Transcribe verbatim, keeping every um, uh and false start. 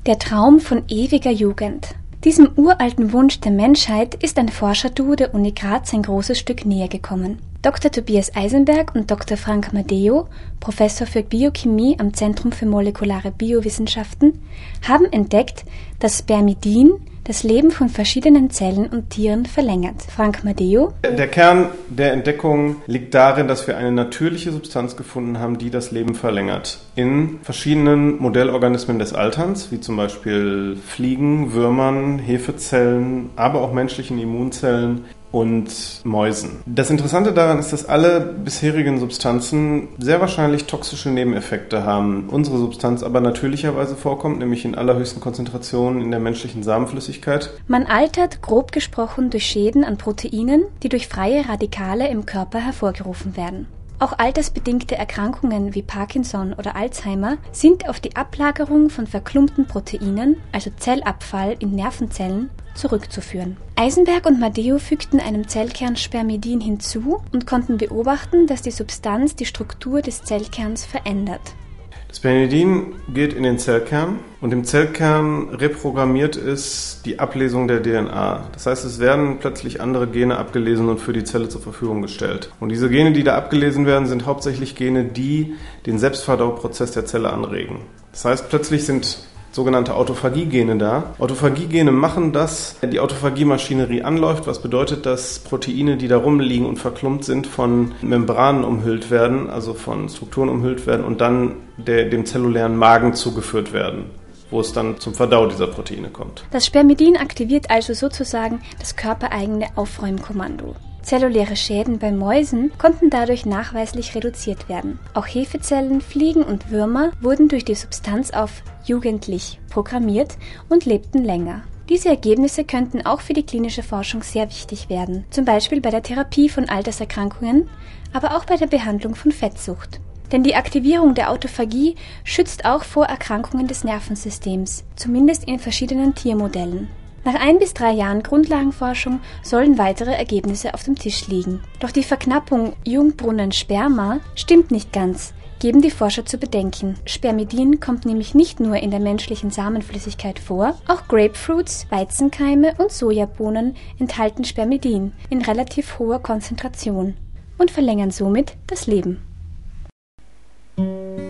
Der Traum von ewiger Jugend. Diesem uralten Wunsch der Menschheit ist ein Forscherduo der Uni Graz ein großes Stück näher gekommen. Doktor Tobias Eisenberg und Doktor Frank Maddeo, Professor für Biochemie am Zentrum für molekulare Biowissenschaften, haben entdeckt, dass Spermidin das Leben von verschiedenen Zellen und Tieren verlängert. Frank Maddeo: Der Kern der Entdeckung liegt darin, dass wir eine natürliche Substanz gefunden haben, die das Leben verlängert. In verschiedenen Modellorganismen des Alterns, wie zum Beispiel Fliegen, Würmern, Hefezellen, aber auch menschlichen Immunzellen und Mäusen. Das Interessante daran ist, dass alle bisherigen Substanzen sehr wahrscheinlich toxische Nebeneffekte haben. Unsere Substanz aber natürlicherweise vorkommt, nämlich in allerhöchsten Konzentrationen in der menschlichen Samenflüssigkeit. Man altert, grob gesprochen, durch Schäden an Proteinen, die durch freie Radikale im Körper hervorgerufen werden. Auch altersbedingte Erkrankungen wie Parkinson oder Alzheimer sind auf die Ablagerung von verklumpten Proteinen, also Zellabfall in Nervenzellen, zurückzuführen. Eisenberg und Maddeo fügten einem Zellkern Spermidin hinzu und konnten beobachten, dass die Substanz die Struktur des Zellkerns verändert. Das Spermidin geht in den Zellkern und im Zellkern reprogrammiert es die Ablesung der D N A. Das heißt, es werden plötzlich andere Gene abgelesen und für die Zelle zur Verfügung gestellt. Und diese Gene, die da abgelesen werden, sind hauptsächlich Gene, die den Selbstverdauprozess der Zelle anregen. Das heißt, plötzlich sind sogenannte Autophagie-Gene da. Autophagie-Gene machen, dass die Autophagie-Maschinerie anläuft, was bedeutet, dass Proteine, die da rumliegen und verklumpt sind, von Membranen umhüllt werden, also von Strukturen umhüllt werden und dann der, dem zellulären Magen zugeführt werden, wo es dann zum Verdau dieser Proteine kommt. Das Spermidin aktiviert also sozusagen das körpereigene Aufräumkommando. Zelluläre Schäden bei Mäusen konnten dadurch nachweislich reduziert werden. Auch Hefezellen, Fliegen und Würmer wurden durch die Substanz auf jugendlich programmiert und lebten länger. Diese Ergebnisse könnten auch für die klinische Forschung sehr wichtig werden, zum Beispiel bei der Therapie von Alterserkrankungen, aber auch bei der Behandlung von Fettsucht. Denn die Aktivierung der Autophagie schützt auch vor Erkrankungen des Nervensystems, zumindest in verschiedenen Tiermodellen. Nach ein bis drei Jahren Grundlagenforschung sollen weitere Ergebnisse auf dem Tisch liegen. Doch die Verknappung Jungbrunnen-Sperma stimmt nicht ganz, geben die Forscher zu bedenken. Spermidin kommt nämlich nicht nur in der menschlichen Samenflüssigkeit vor, auch Grapefruits, Weizenkeime und Sojabohnen enthalten Spermidin in relativ hoher Konzentration und verlängern somit das Leben.